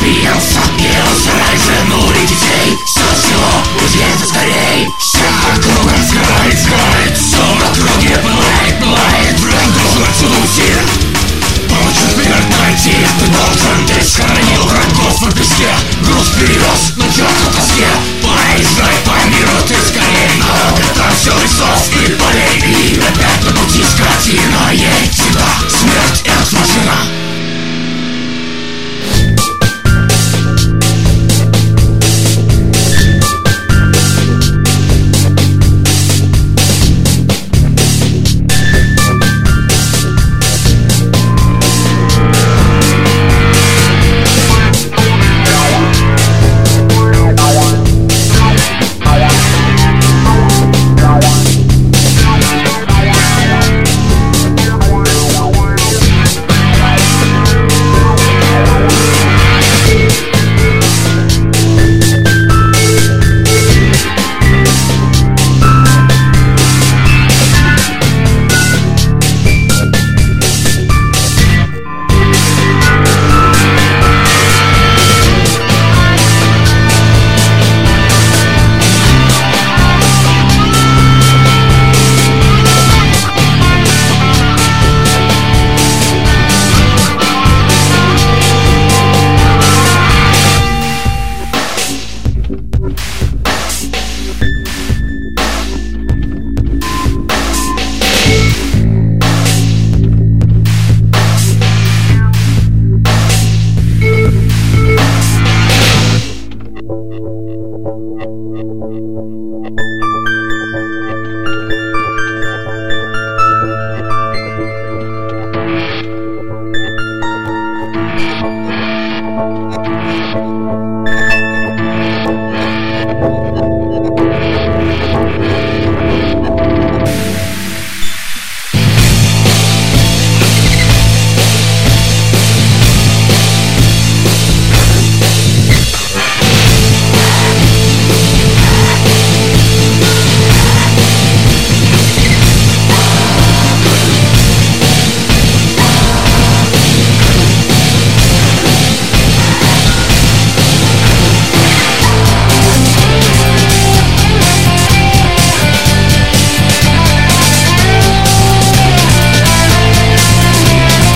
Бился ради жену и детей. Все село уедет скорей. Всем кругом сгорает. Все на круге пылает. Враг должен отсюда уйти. Получит смерть найти. Ты должен, ты схоронил врагов по песке. Груз перевез, но черт на тоске. Поезжай по миру ты скорей. Это все лесов и полей. И опять на пути скотина. Едь сюда, смерть экс-машина.